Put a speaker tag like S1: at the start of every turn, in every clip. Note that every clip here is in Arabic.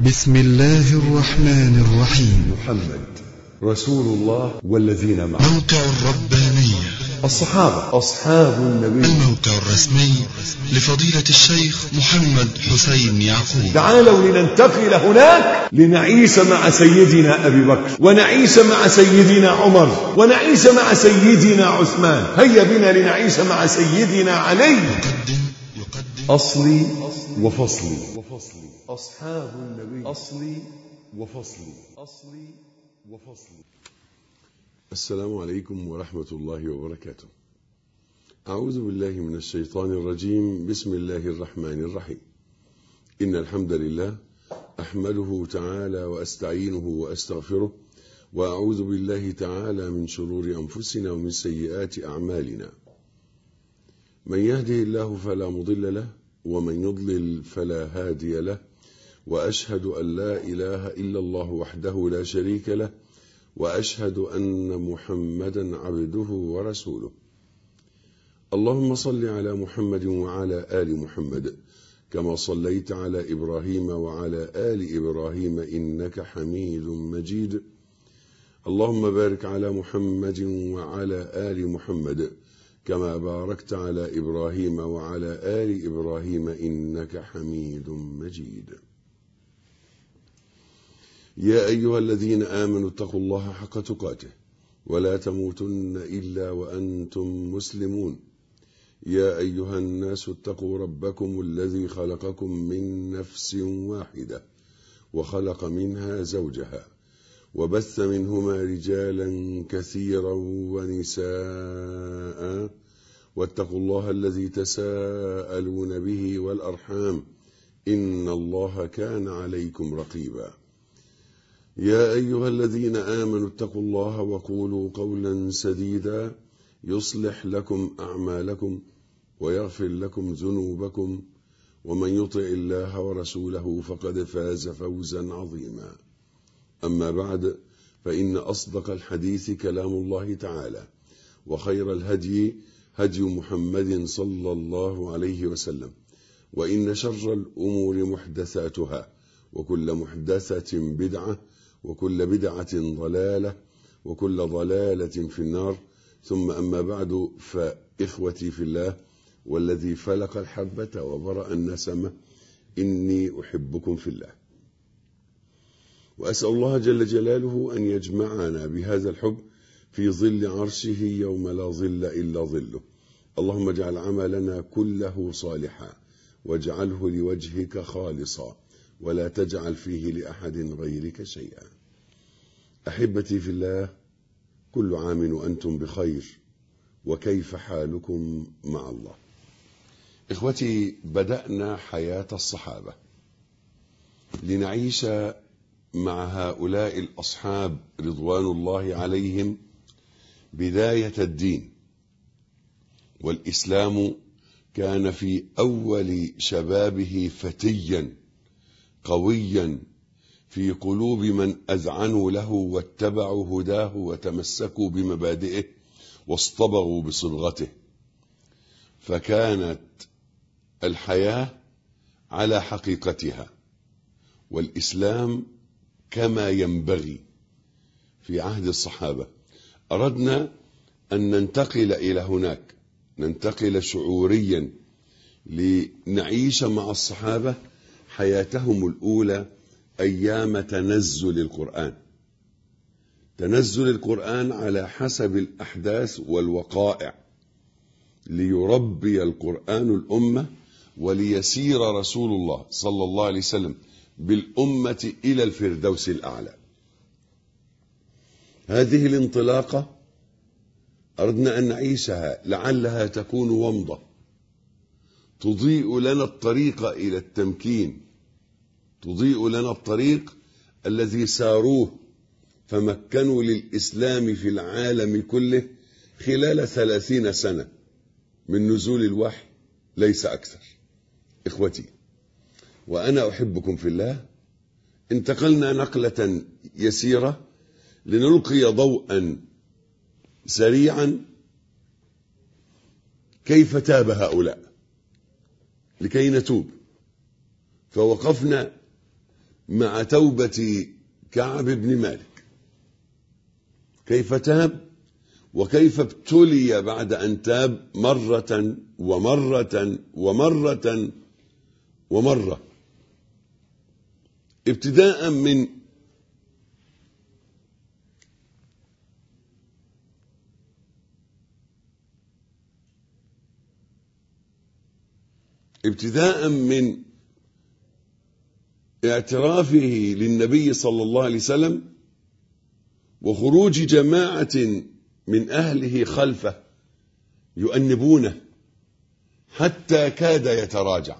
S1: بسم الله الرحمن الرحيم.
S2: محمد رسول الله والذين معه.
S1: موقع الربانية.
S2: الصحابة أصحاب النبي.
S1: الموقع الرسمي لفضيلة الشيخ محمد حسين يعقوب.
S2: تعالوا لننتقل هناك لنعيش مع سيدنا أبي بكر، ونعيش مع سيدنا عمر، ونعيش مع سيدنا عثمان. هيا بنا لنعيش مع سيدنا علي.
S1: يقدم
S2: أصلي وفصلي. أصحاب النبي. أصلي وفصلي. أصلي وفصلي. السلام عليكم ورحمة الله وبركاته. أعوذ بالله من الشيطان الرجيم. بسم الله الرحمن الرحيم. إن الحمد لله أحمده تعالى وأستعينه وأستغفره، وأعوذ بالله تعالى من شرور أنفسنا ومن سيئات أعمالنا. من يهده الله فلا مضل له، ومن يضلل فلا هادي له، وأشهد أن لا إله إلا الله وحده لا شريك له، وأشهد أن محمدا عبده ورسوله. اللهم صل على محمد وعلى آل محمد كما صليت على إبراهيم وعلى آل إبراهيم إنك حميد مجيد. اللهم بارك على محمد وعلى آل محمد كما باركت على إبراهيم وعلى آل إبراهيم إنك حميد مجيد. يا أيها الذين آمنوا اتقوا الله حق تقاته ولا تموتن إلا وأنتم مسلمون. يا أيها الناس اتقوا ربكم الذي خلقكم من نفس واحدة وخلق منها زوجها وبث منهما رجالا كثيرا ونساء، واتقوا الله الذي تساءلون به والأرحام إن الله كان عليكم رقيبا. يا أيها الذين آمنوا اتقوا الله وقولوا قولا سديدا يصلح لكم أعمالكم ويغفر لكم ذنوبكم، ومن يطع الله ورسوله فقد فاز فوزا عظيما. أما بعد، فإن أصدق الحديث كلام الله تعالى، وخير الهدي هدي محمد صلى الله عليه وسلم، وإن شر الأمور محدثاتها، وكل محدثة بدعة، وكل بدعة ضلالة، وكل ضلالة في النار. ثم أما بعد، فإخوتي في الله والذي فلق الحبة وبرأ النسمة، إني أحبكم في الله، وأسأل الله جل جلاله أن يجمعنا بهذا الحب في ظل عرشه يوم لا ظل إلا ظله. اللهم اجعل عملنا كله صالحا، واجعله لوجهك خالصا، ولا تجعل فيه لأحد غيرك شيئا. أحبتي في الله، كل عام وأنتم بخير، وكيف حالكم مع الله؟ إخوتي، بدأنا حياة الصحابة لنعيش مع هؤلاء الأصحاب رضوان الله عليهم بداية الدين، والإسلام كان في أول شبابه فتيا قويا في قلوب من أذعنوا له واتبعوا هداه وتمسكوا بمبادئه واصطبغوا بصبغته. فكانت الحياة على حقيقتها، والإسلام كما ينبغي في عهد الصحابة. أردنا أن ننتقل إلى هناك، ننتقل شعوريا لنعيش مع الصحابة حياتهم الأولى أيام تنزل القرآن. تنزل القرآن على حسب الأحداث والوقائع، ليربي القرآن الأمة، وليسير رسول الله صلى الله عليه وسلم بالأمة إلى الفردوس الأعلى. هذه الانطلاقة أردنا أن نعيشها، لعلها تكون ومضة تضيء لنا الطريق إلى التمكين، تضيء لنا الطريق الذي ساروه فمكنوا للإسلام في العالم كله خلال 30 سنة من نزول الوحي، ليس أكثر. إخوتي، وأنا أحبكم في الله، انتقلنا نقلة يسيرة لنلقي ضوءا سريعا كيف تاب هؤلاء، لكي نتوب. فوقفنا مع توبة كعب بن مالك، كيف تاب وكيف ابتلي بعد أن تاب مرة ومرة ومرة ومرة. ابتداء من اعترافه للنبي صلى الله عليه وسلم وخروج جماعة من أهله خلفه يؤنبونه حتى كاد يتراجع،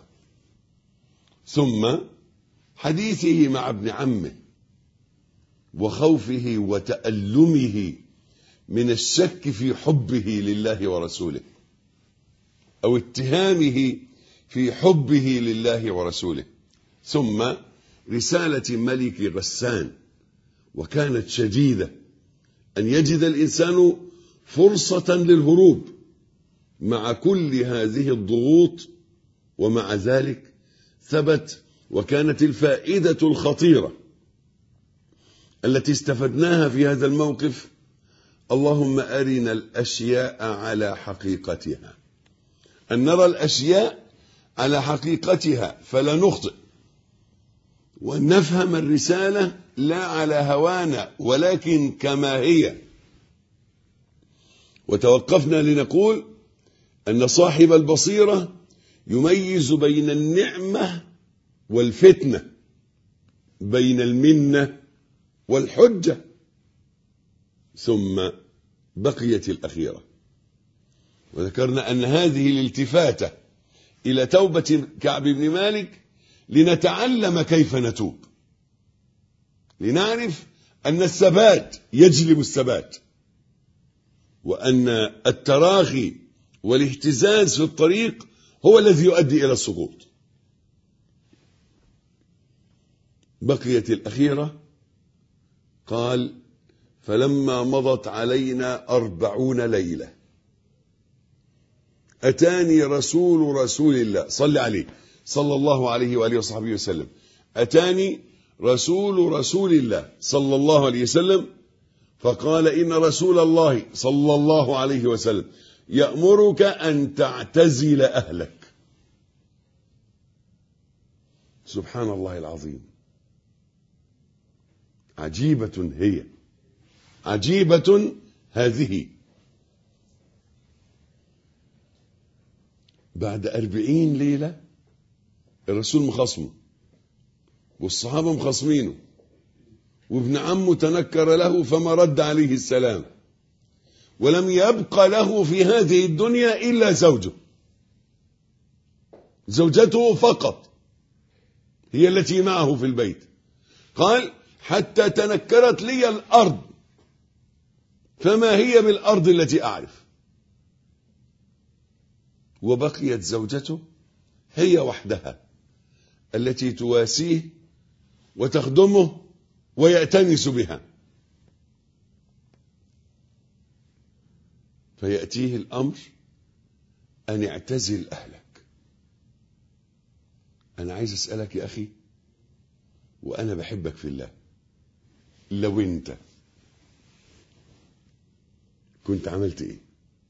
S2: ثم حديثه مع ابن عمه وخوفه وتألمه من الشك في حبه لله ورسوله أو اتهامه في حبه لله ورسوله، ثم رسالة ملك غسان، وكانت شديدة أن يجد الإنسان فرصة للهروب مع كل هذه الضغوط، ومع ذلك ثبت. وكانت الفائدة الخطيرة التي استفدناها في هذا الموقف: اللهم أرنا الأشياء على حقيقتها، أن نرى الأشياء على حقيقتها فلا نخطئ، وأن نفهم الرسالة لا على هوانا ولكن كما هي. وتوقفنا لنقول أن صاحب البصيرة يميز بين النعمة والفتنة، بين المنة والحجة. ثم بقيت الأخيرة، وذكرنا أن هذه الالتفاتة إلى توبة كعب بن مالك لنتعلم كيف نتوب، لنعرف أن الثبات يجلب الثبات، وأن التراخي والاهتزاز في الطريق هو الذي يؤدي إلى السقوط. بقيت الأخيرة، قال: فلما مضت علينا 40 ليلة أتاني رسول الله، صلى عليه صلى الله عليه وآله وصحبه وسلم، أتاني رسول الله صلى الله عليه وسلم فقال: إن رسول الله صلى الله عليه وسلم يأمرك أن تعتزل أهلك. سبحان الله العظيم، عجيبة هي، عجيبة هذه. بعد 40 ليلة الرسول مخصمه، والصحابة مخصمينه، وابن عمه تنكر له فما رد عليه السلام، ولم يبق له في هذه الدنيا إلا زوجته فقط هي التي معه في البيت. قال: حتى تنكرت لي الأرض فما هي بالأرض التي أعرف. وبقيت زوجته هي وحدها التي تواسيه وتخدمه ويأتنس بها. فيأتيه الأمر أن اعتزل أهلك. أنا عايز أسألك يا أخي، وأنا بحبك في الله، لو أنت كنت عملت إيه؟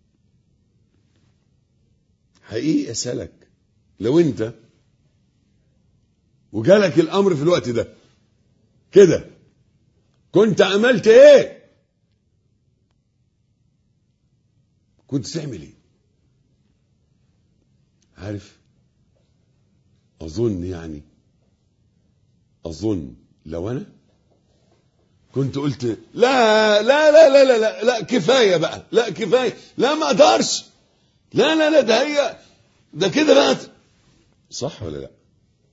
S2: حقيقي أسألك، لو أنت وجالك الأمر في الوقت ده كده كنت عملت إيه؟ كنت تعمل إيه؟ عارف، أظن لو أنا كنت قلت لا لا لا لا لا لا كفاية بقى، لا كفاية، لا ما أقدرش، لا لا لا، ده كده بقى، صح ولا لا؟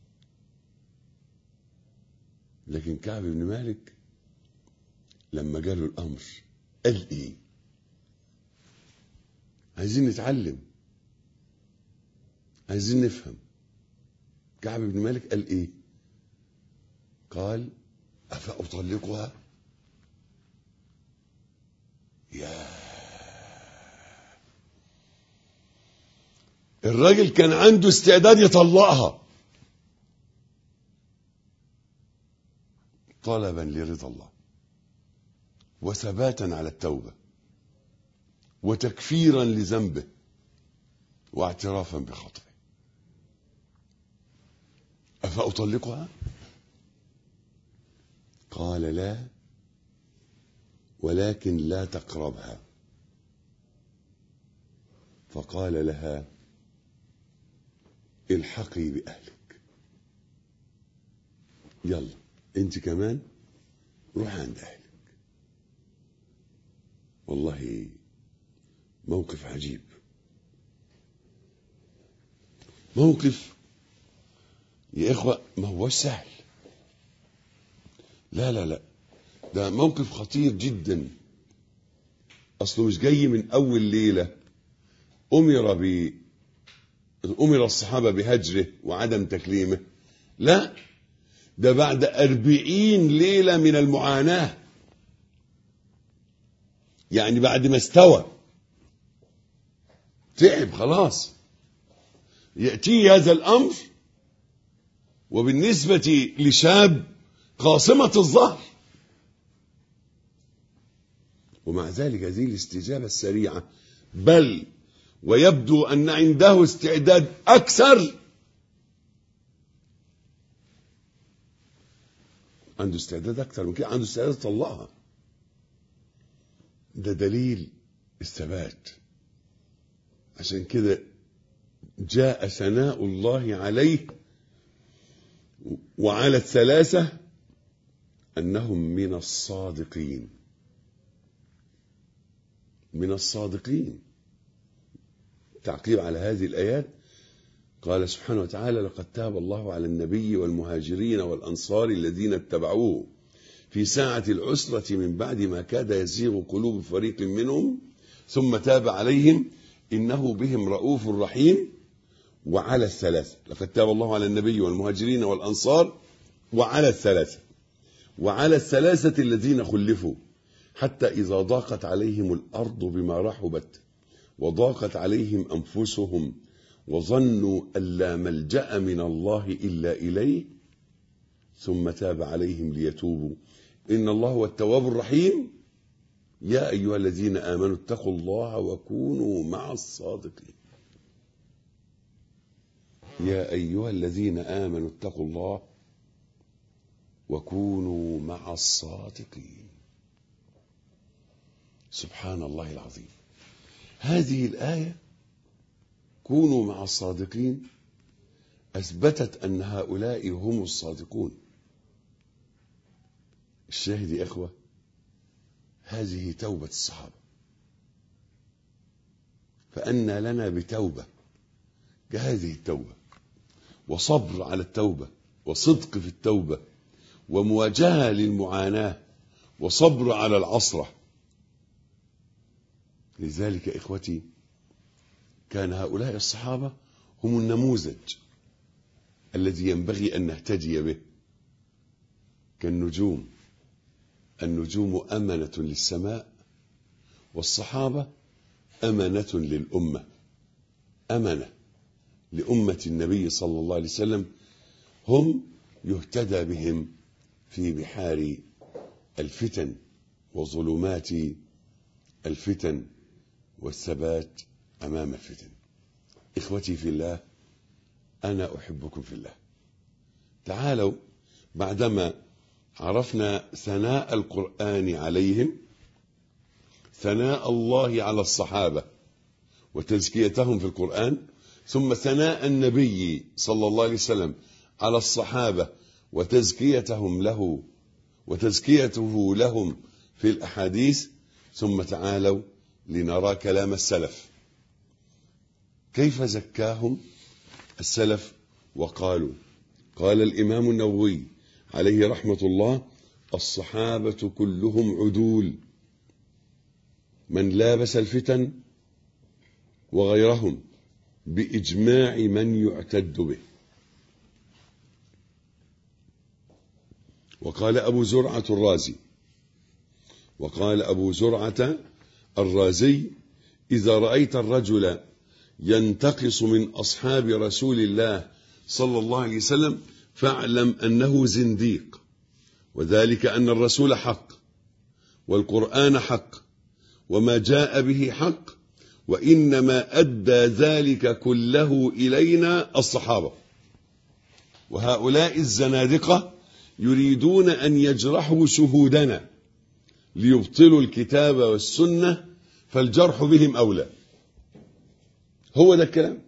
S2: لكن كعب بن مالك لما جاله الأمر قال إيه؟ عايزين نتعلم، عايزين نفهم. كعب بن مالك قال إيه؟ قال: أفأطلقها؟ الراجل كان عنده استعداد يطلقها، طلبا لرضا الله، وثباتا على التوبة، وتكفيرا لذنبه، واعترافا بخطئه. أفأطلقها؟ قال لا، ولكن لا تقربها. فقال لها الحقي بأهلك، يلا انت كمان روح عند أهلك. والله موقف عجيب، موقف يا إخوة ما هوش سهل، لا لا لا، ده موقف خطير جدا. أصله مش جاي من أول ليلة أمر الصحابة بهجره وعدم تكليمه، لا، ده بعد 40 ليلة من المعاناة، يعني بعد ما استوى تعب خلاص يأتي هذا الأمر، وبالنسبة لشاب قاصمة الظهر، ومع ذلك هذه الاستجابة السريعة، بل ويبدو أن عنده استعداد أكثر، عنده استعداد أكثر من كده، عنده استعداد يطلقها. ده دليل الثبات. عشان كده جاء ثناء الله عليه وعلى الثلاثة أنهم من الصادقين، من الصادقين. تعقيب على هذه الآيات قال سبحانه وتعالى: لقد تاب الله على النبي والمهاجرين والأنصار الذين اتبعوه في ساعة العسرة من بعد ما كاد يزيغ قلوب فريق منهم ثم تاب عليهم إنه بهم رؤوف رحيم. وعلى الثلاثة، لقد تاب الله على النبي والمهاجرين والأنصار وعلى الثلاثة، وعلى الثلاثة الذين خلفوا حتى إذا ضاقت عليهم الأرض بما رحبت وضاقت عليهم أنفسهم وظنوا أن لا ملجأ من الله إلا إليه ثم تاب عليهم ليتوبوا إن الله هو التواب الرحيم. يا أيها الذين آمنوا اتقوا الله وكونوا مع الصادقين. يا أيها الذين آمنوا اتقوا الله وكونوا مع الصادقين. سبحان الله العظيم. هذه الآية كونوا مع الصادقين أثبتت أن هؤلاء هم الصادقون. الشاهد يا إخوة، هذه توبة الصحابة، فأن لنا بتوبة كهذه التوبة، وصبر على التوبة، وصدق في التوبة، ومواجهة للمعاناة، وصبر على العصرة. لذلك إخوتي كان هؤلاء الصحابة هم النموذج الذي ينبغي أن نهتدي به. كالنجوم، النجوم أمنة للسماء، والصحابة أمنة للأمة، أمنة لأمة النبي صلى الله عليه وسلم، هم يهتدى بهم في بحار الفتن وظلمات الفتن والثبات أمام الفتن. إخوتي في الله، أنا أحبكم في الله. تعالوا بعدما عرفنا ثناء القرآن عليهم، ثناء الله على الصحابة وتزكيتهم في القرآن، ثم ثناء النبي صلى الله عليه وسلم على الصحابة وتزكيتهم له وتزكيته لهم في الأحاديث، ثم تعالوا لنرى كلام السلف كيف زكاهم السلف. وقالوا، قال الإمام النووي عليه رحمة الله: الصحابة كلهم عدول، من لابس الفتن وغيرهم بإجماع من يعتد به. وقال أبو زرعة الرازي، وقال أبو زرعة الرازي: إذا رأيت الرجل ينتقص من أصحاب رسول الله صلى الله عليه وسلم فاعلم أنه زنديق. وذلك أن الرسول حق، والقرآن حق، وما جاء به حق، وإنما أدى ذلك كله إلينا الصحابة. وهؤلاء الزنادقة يريدون أن يجرحوا شهودنا ليبطلوا الكتاب والسنة، فالجرح بهم أولى. هو ده الكلام.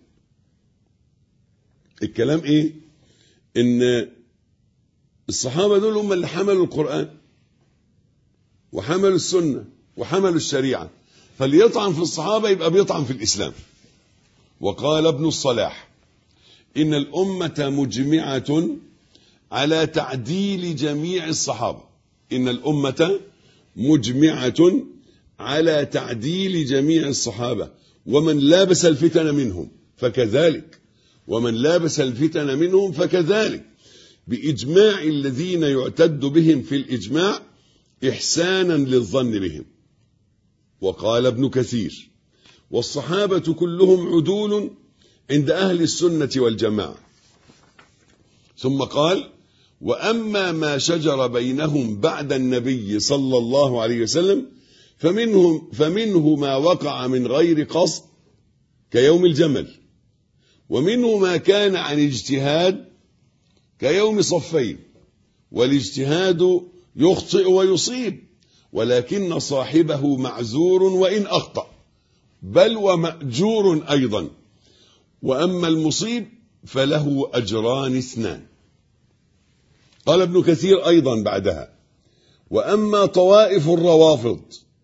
S2: الكلام إيه؟ إن الصحابة دول هم اللي حملوا القرآن وحملوا السنة وحملوا الشريعة، فاللي يطعن في الصحابة يبقى بيطعن في الإسلام. وقال ابن الصلاح: إن الأمة مجمعة على تعديل جميع الصحابة. إن الأمة مجمعة على تعديل جميع الصحابة، ومن لابس الفتن منهم فكذلك، ومن لابس الفتن منهم فكذلك، بإجماع الذين يعتد بهم في الإجماع إحسانا للظن بهم. وقال ابن كثير: والصحابة كلهم عدول عند أهل السنة والجماعة. ثم قال: وأما ما شجر بينهم بعد النبي صلى الله عليه وسلم فمنه ما وقع من غير قصد كيوم الجمل، ومنه ما كان عن اجتهاد كيوم صفين، والاجتهاد يخطئ ويصيب، ولكن صاحبه معذور وإن أخطأ، بل ومأجور أيضا. وأما المصيب فله أجران اثنان. قال ابن كثير أيضا بعدها: وأما طوائف الروافض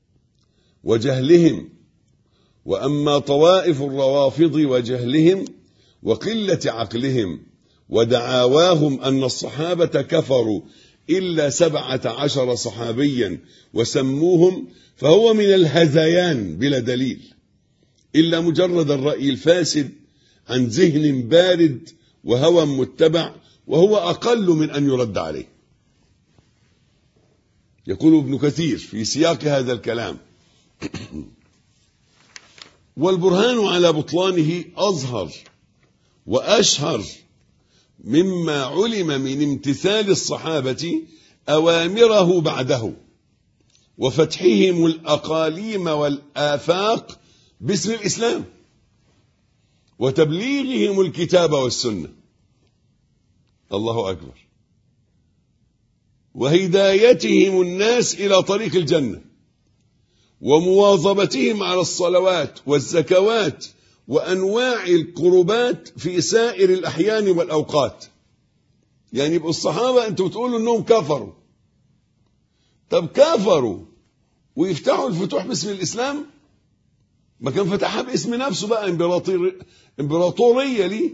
S2: وجهلهم وقلة عقلهم ودعاواهم أن الصحابة كفروا إلا 17 صحابيا وسموهم، فهو من الهذيان بلا دليل، إلا مجرد الرأي الفاسد عن ذهن بارد وهوى متبع، وهو أقل من أن يرد عليه. يقول ابن كثير في سياق هذا الكلام: والبرهان على بطلانه أظهر وأشهر مما علم من امتثال الصحابة أوامره بعده، وفتحهم الأقاليم والآفاق باسم الإسلام، وتبليغهم الكتاب والسنة. الله أكبر. وهدايتهم الناس إلى طريق الجنة، ومواظبتهم على الصلوات والزكوات وأنواع القربات في سائر الأحيان والأوقات. يعني يبقوا الصحابة أنتوا بتقولوا أنهم كفروا، طب كفروا ويفتحوا الفتوح باسم الإسلام؟ ما كان فتحها باسم نفسه بقى، إمبراطورية ليه،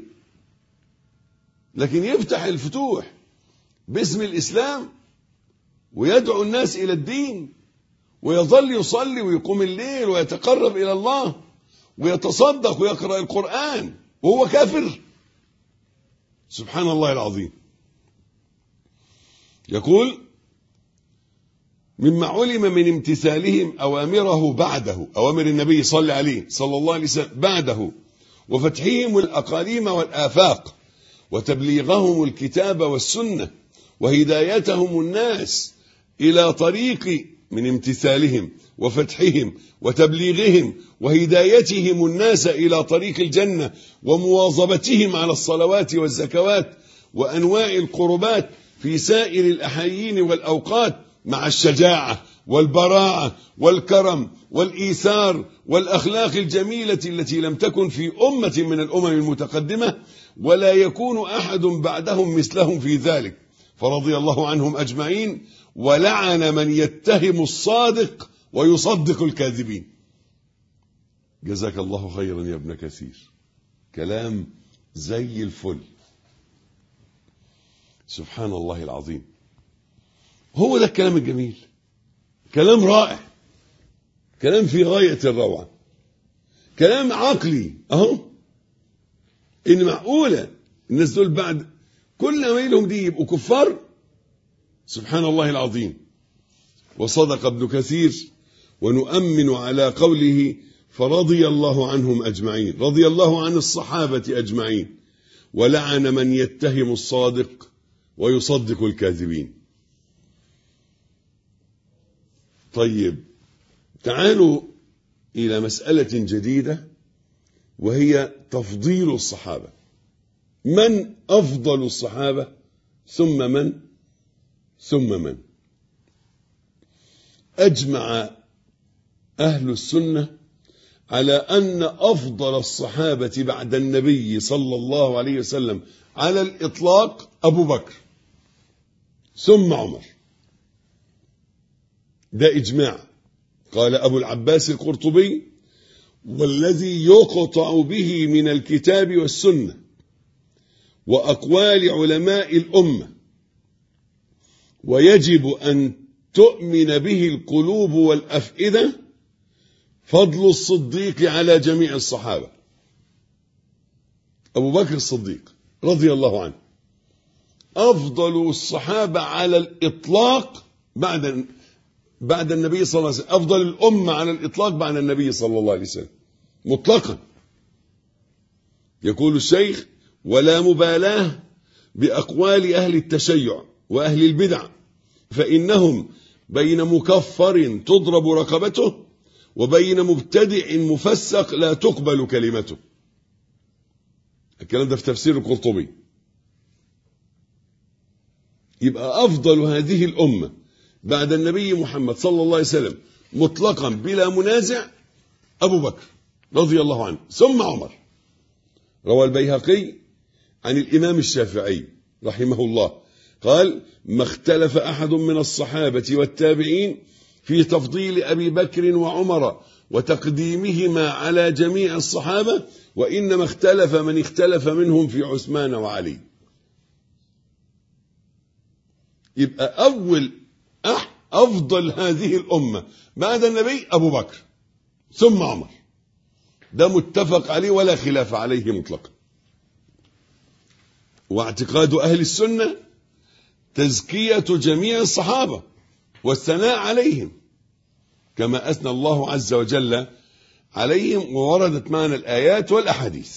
S2: لكن يفتح الفتوح باسم الإسلام ويدعو الناس إلى الدين، ويظل يصلي ويقوم الليل ويتقرب إلى الله ويتصدق ويقرأ القرآن وهو كافر؟ سبحان الله العظيم. يقول: مما علم من امتثالهم أوامره بعده، أوامر النبي صلى الله عليه وسلم بعده، وفتحهم الأقاليم والآفاق، وتبليغهم الكتاب والسنة، وهدايتهم الناس إلى طريق، من امتثالهم وفتحهم وتبليغهم وهدايتهم الناس إلى طريق الجنة، ومواظبتهم على الصلوات والزكوات وأنواع القربات في سائر الأحايين والأوقات، مع الشجاعة والبراعة والكرم والإيثار والأخلاق الجميلة التي لم تكن في أمة من الأمم المتقدمة، ولا يكون أحد بعدهم مثلهم في ذلك، فرضي الله عنهم أجمعين، ولعن من يتهم الصادق ويصدق الكاذبين. جزاك الله خيرا يا ابن كثير، كلام زي الفل. سبحان الله العظيم. هو ده الكلام الجميل، كلام رائع، كلام في غاية الروعة، كلام عقلي. اهو ان معقولة الناس دول بعد كل أميلهم دي يبقوا كفار؟ سبحان الله العظيم. وصدق ابن كثير، ونؤمن على قوله: فرضي الله عنهم أجمعين، رضي الله عن الصحابة أجمعين، ولعن من يتهم الصادق ويصدق الكاذبين. طيب تعالوا إلى مسألة جديدة، وهي تفضيل الصحابة. من أفضل الصحابة؟ ثم من؟ ثم من؟ أجمع أهل السنة على أن أفضل الصحابة بعد النبي صلى الله عليه وسلم على الإطلاق أبو بكر ثم عمر. ده إجماع. قال أبو العباس القرطبي: والذي يقطع به من الكتاب والسنة وأقوال علماء الأمة ويجب أن تؤمن به القلوب والأفئدة فضل الصديق على جميع الصحابة. أبو بكر الصديق رضي الله عنه أفضل الصحابة على الإطلاق بعد النبي صلى الله عليه وسلم، أفضل الأمة على الإطلاق بعد النبي صلى الله عليه وسلم مطلقا. يقول الشيخ: ولا مبالاة بأقوال أهل التشيع وأهل البدع، فإنهم بين مكفر تضرب رقبته وبين مبتدع مفسق لا تقبل كلمته. الكلام ده في تفسير القرطبي. يبقى أفضل هذه الأمة بعد النبي محمد صلى الله عليه وسلم مطلقا بلا منازع أبو بكر رضي الله عنه ثم عمر. روى البيهقي عن الإمام الشافعي رحمه الله قال: ما اختلف أحد من الصحابة والتابعين في تفضيل أبي بكر وعمر وتقديمهما على جميع الصحابة، وإنما اختلف من اختلف منهم في عثمان وعلي. يبقى أفضل هذه الأمة بعد النبي أبو بكر ثم عمر. ده متفق عليه ولا خلاف عليه مطلقا. واعتقاد أهل السنة تزكية جميع الصحابة والثناء عليهم كما أثنى الله عز وجل عليهم، ووردت معنا الآيات والأحاديث.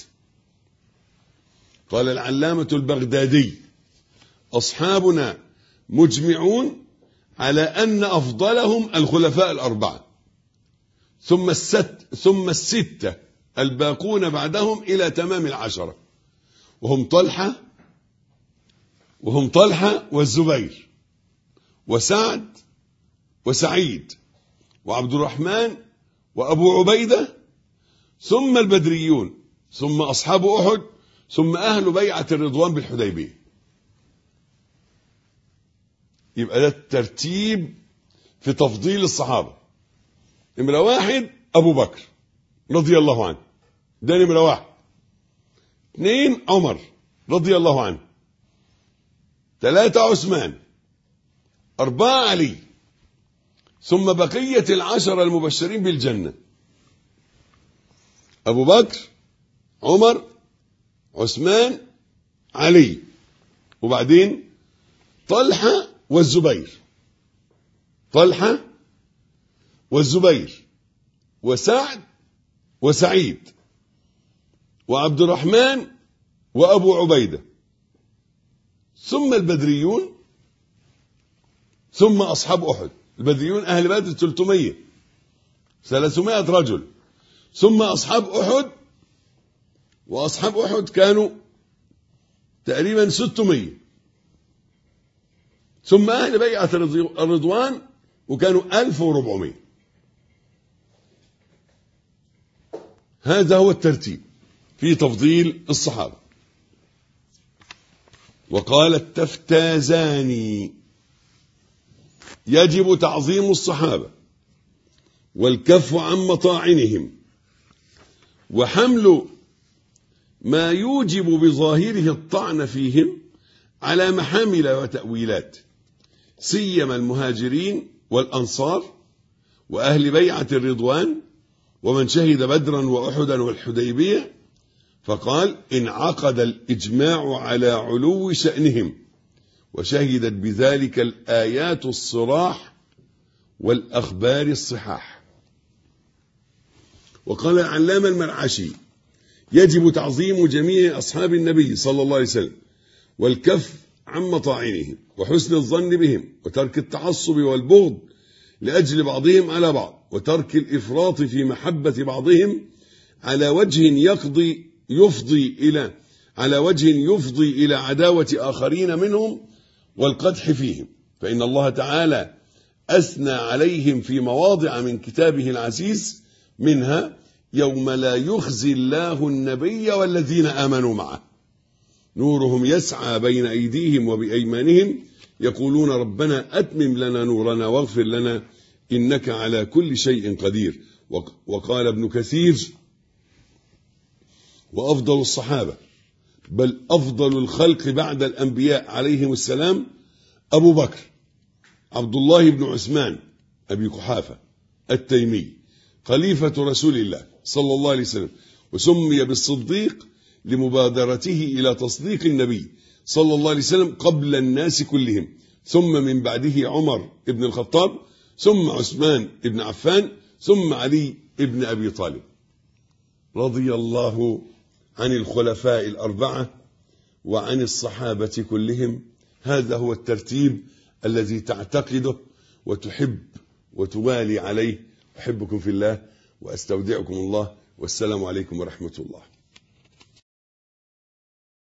S2: قال العلامة البغدادي: أصحابنا مجمعون على أن أفضلهم الخلفاء الأربعة ثم الستة الباقون بعدهم إلى تمام العشرة، وهم طلحة والزبير وسعد وسعيد وعبد الرحمن وأبو عبيدة، ثم البدريون، ثم أصحاب أحد، ثم أهل بيعة الرضوان بالحديبية. يبقى ده الترتيب في تفضيل الصحابة. نمرة 1 أبو بكر رضي الله عنه، ده نمرة 1. 2 عمر رضي الله عنه. 3 عثمان. 4 علي. ثم بقية العشرة المبشرين بالجنة: أبو بكر، عمر، عثمان، علي، وبعدين طلحة والزبير وسعد وسعيد وعبد الرحمن وأبو عبيدة، ثم البدريون، ثم أصحاب أحد. البدريون أهل بدر 300 رجل، ثم أصحاب أحد، وأصحاب أحد كانوا تقريبا 600، ثم أهل بيعة الرضوان وكانوا 1400. هذا هو الترتيب في تفضيل الصحابة. وقال التفتازاني: يجب تعظيم الصحابة والكف عن مطاعنهم وحمل ما يوجب بظاهره الطعن فيهم على محامل وتأويلات، سيما المهاجرين والأنصار وأهل بيعة الرضوان ومن شهد بدرا وأحدا والحديبية. فقال: انعقد الإجماع على علو شأنهم، وشهدت بذلك الآيات الصراح والأخبار الصحاح. وقال العلامة المرعشي: يجب تعظيم جميع أصحاب النبي صلى الله عليه وسلم والكف عن مطاعنهم وحسن الظن بهم وترك التعصب والبغض لأجل بعضهم على بعض، وترك الإفراط في محبة بعضهم على وجه يفضي إلى عداوة آخرين منهم والقدح فيهم، فإن الله تعالى أثنى عليهم في مواضع من كتابه العزيز، منها يوم لا يخزي الله النبي والذين آمنوا معه نورهم يسعى بين أيديهم وبأيمانهم يقولون ربنا أتمم لنا نورنا واغفر لنا إنك على كل شيء قدير. وقال ابن كثير: وأفضل الصحابة بل أفضل الخلق بعد الأنبياء عليهم السلام أبو بكر عبد الله بن عثمان أبي قحافة التيمي خليفة رسول الله صلى الله عليه وسلم، وسمي بالصديق لمبادرته إلى تصديق النبي صلى الله عليه وسلم قبل الناس كلهم، ثم من بعده عمر بن الخطاب، ثم عثمان بن عفان، ثم علي بن أبي طالب. رضي الله عن الخلفاء الأربعة وعن الصحابة كلهم. هذا هو الترتيب الذي تعتقده وتحب وتوالي عليه. أحبكم في الله وأستودعكم الله، والسلام عليكم ورحمة الله.